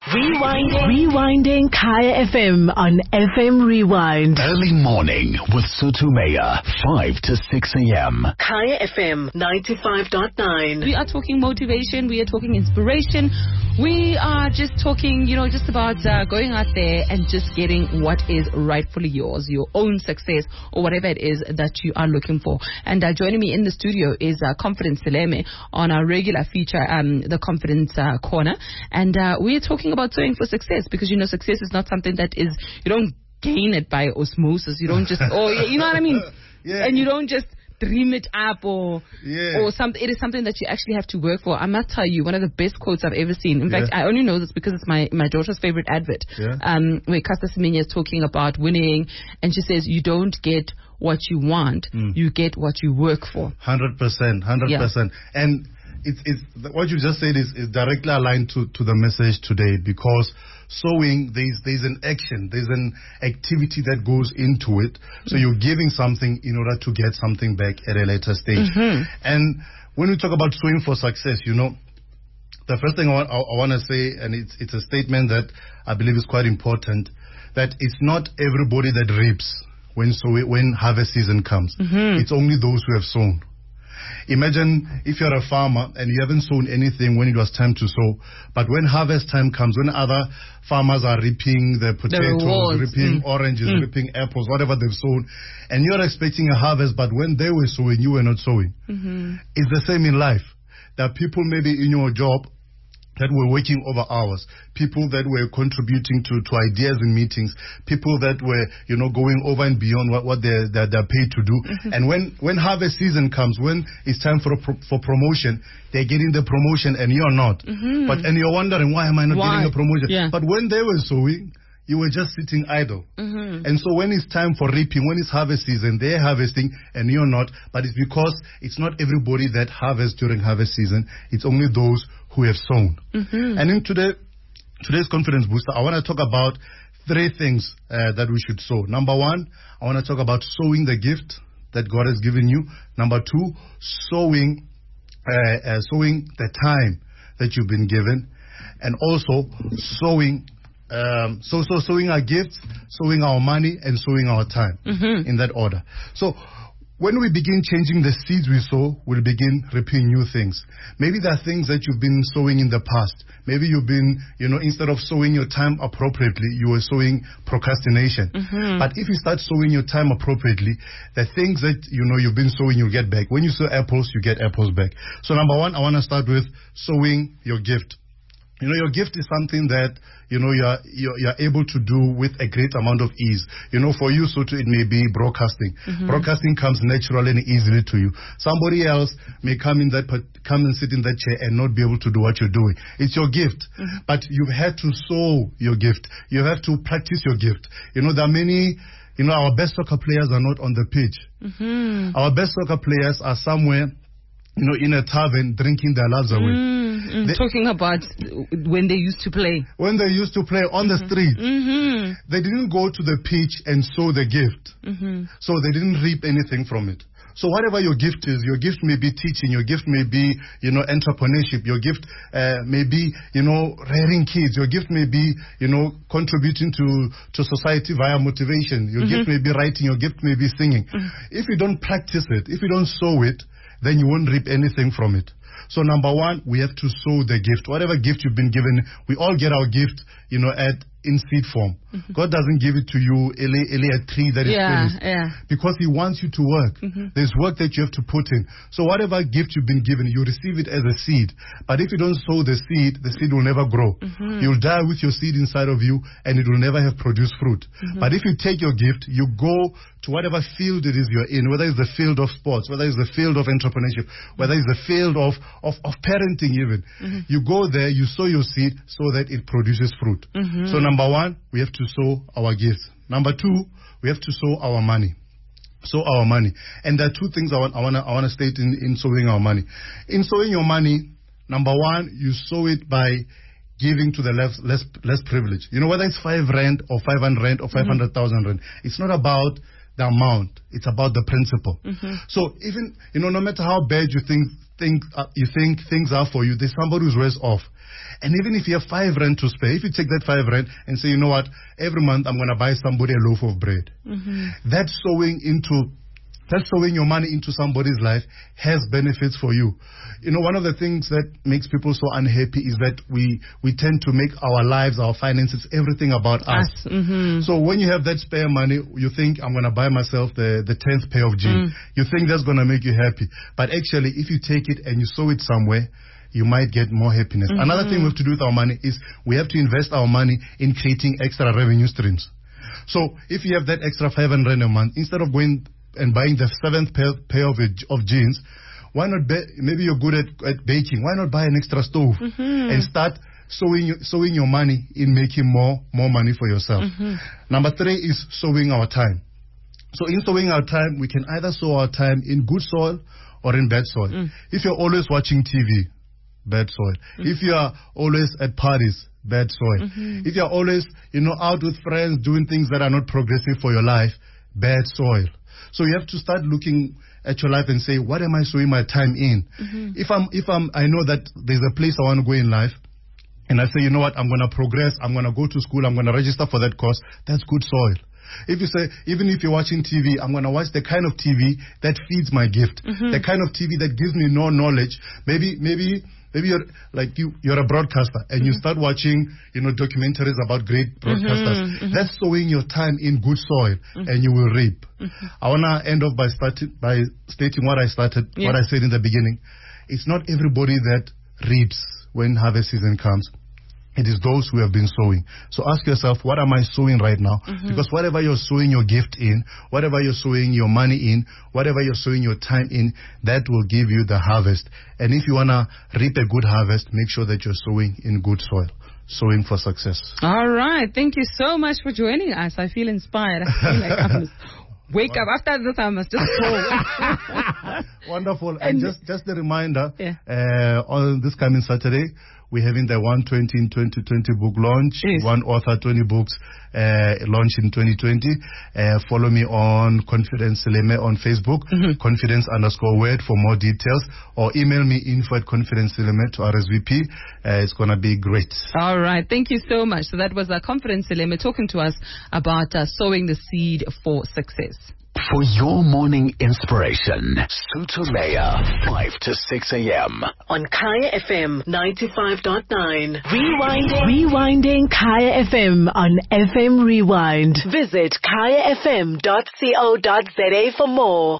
Rewinding Kaya FM on FM Rewind. Early morning with Sotumaya, 5 to 6 a.m. Kaya FM 95.9. We are talking motivation. We are talking inspiration. We are just talking, just about going out there and just getting what is rightfully yours, your own success or whatever it is that you are looking for. And joining me in the studio is Confidence Seleme on our regular feature, the Confidence Corner. And we are talking about sowing for success because, success is not something that is, you don't gain it by osmosis. You don't just, you know what I mean? Yeah. And you don't just dream it up or something. It is something that you actually have to work for. I must tell you, one of the best quotes I've ever seen. In fact, I only know this because it's my daughter's favorite advert. Where Caster Semenya is talking about winning, and she says, you don't get what you want, you get what you work for. 100%. Yeah. And it's what you just said is directly aligned to the message today, because sowing, there's an action, there's an activity that goes into it. So you're giving something in order to get something back at a later stage. And when we talk about sowing for success, the first thing I want to say, and it's a statement that I believe is quite important, that it's not everybody that reaps when harvest season comes. It's only those who have sown. Imagine if you're a farmer and you haven't sown anything when it was time to sow, but when harvest time comes, when other farmers are reaping the potatoes, reaping oranges, reaping apples, whatever they've sown, and you're expecting a harvest, but when they were sowing, you were not sowing. It's the same in life. There are people maybe in your job that were working over hours, people that were contributing to ideas in meetings, people that were, going over and beyond what they're paid to do. And when harvest season comes, when it's time for promotion, they're getting the promotion and you're not. And you're wondering, why am I not getting a promotion? But when they were sowing, you were just sitting idle. And so when it's time for reaping, when it's harvest season, they're harvesting and you're not. But it's because it's not everybody that harvests during harvest season. It's only those who have sown. And in today's Confidence Booster, I want to talk about 3 things that we should sow. Number 1, I want to talk about sowing the gift that God has given you. Number 2, sowing the time that you've been given. And also sowing sowing our gifts, sowing our money, and sowing our time, in that order. So when we begin changing the seeds we sow, we'll begin reaping new things. Maybe there are things that you've been sowing in the past. Maybe you've been, instead of sowing your time appropriately, you were sowing procrastination. But if you start sowing your time appropriately, the things that, you've been sowing, you'll get back. When you sow apples, you get apples back. So number 1, I want to start with sowing your gift. Your gift is something that, you're able to do with a great amount of ease. For you, it may be broadcasting. Broadcasting comes naturally and easily to you. Somebody else may come and sit in that chair and not be able to do what you're doing. It's your gift. But you've had to sow your gift. You have to practice your gift. There are many, our best soccer players are not on the pitch. Our best soccer players are somewhere, in a tavern drinking their lives away. Talking about when they used to play. When they used to play on the street. They didn't go to the pitch and sow the gift. So they didn't reap anything from it. So whatever your gift is, your gift may be teaching, your gift may be, entrepreneurship, your gift may be, rearing kids, your gift may be, contributing to society via motivation, your gift may be writing, your gift may be singing. If you don't practice it, if you don't sow it, then you won't reap anything from it. So number 1, we have to sow the gift. Whatever gift you've been given, we all get our gift, in seed form. God doesn't give it to you a tree that is finished. Because He wants you to work. There's work that you have to put in. So whatever gift you've been given, you receive it as a seed. But if you don't sow the seed will never grow. You'll die with your seed inside of you, and it will never have produced fruit. But if you take your gift, you go to whatever field it is you're in, whether it's the field of sports, whether it's the field of entrepreneurship, whether it's the field of parenting even. You go there, you sow your seed so that it produces fruit. So number 1, we have to sow our gifts. Number 2, we have to sow our money. Sow our money. And there are 2 things I want to state in sowing our money. In sowing your money, number 1, you sow it by giving to the less privileged. Whether it's 5 rand or 500 rand or 500,000 rand, it's not about the amount, it's about the principle. So even, no matter how bad you think think things are for you, there's somebody who's worse off. And even if you have 5 rand to spare, if you take that 5 rand and say, you know what, every month I'm going to buy somebody a loaf of bread. That's sowing your money into somebody's life has benefits for you. You know, one of the things that makes people so unhappy is that we tend to make our lives, our finances, everything about us. So when you have that spare money, you think, I'm going to buy myself the 10th pair of jeans. You think that's going to make you happy. But actually, if you take it and you sow it somewhere, you might get more happiness. Another thing we have to do with our money is we have to invest our money in creating extra revenue streams. So if you have that extra 500 rand a month, instead of going and buying the 7th pair of jeans, why not maybe you're good at baking, why not buy an extra stove and start sowing your money in making more money for yourself. Number 3 is sowing our time. So in sowing our time, we can either sow our time in good soil or in bad soil. If you're always watching TV, bad soil. If you are always at parties, bad soil. If you're always, out with friends doing things that are not progressive for your life, bad soil. So you have to start looking at your life and say, what am I sowing my time in? I know that there's a place I want to go in life, and I say, you know what, I'm going to progress, I'm going to go to school, I'm going to register for that course, that's good soil. If you say, even if you're watching TV, I'm going to watch the kind of TV that feeds my gift, the kind of TV that gives me no knowledge. Maybe you're a broadcaster and you start watching, documentaries about great broadcasters. That's sowing your time in good soil, and you will reap. I want to end off by stating what I said in the beginning. It's not everybody that reaps when harvest season comes. It is those who have been sowing. So ask yourself, what am I sowing right now? Because whatever you're sowing your gift in, whatever you're sowing your money in, whatever you're sowing your time in, that will give you the harvest. And if you want to reap a good harvest, make sure that you're sowing in good soil. Sowing for success. All right. Thank you so much for joining us. I feel inspired. I feel like I must wake up. After this, I must just go. Wonderful. And just a reminder, on this coming Saturday, we're having the 120 in 2020 book launch. Yes. One author, 20 books launch in 2020. Follow me on Confidence Seleme on Facebook, confidence_word for more details, or email me info@confidenceseleme to RSVP. It's going to be great. All right. Thank you so much. So that was Confidence Seleme talking to us about sowing the seed for success. For your morning inspiration, Sutumea, 5 to 6 a.m. on Kaya FM 95.9. Rewinding Kaya FM on FM Rewind. Visit kayafm.co.za for more.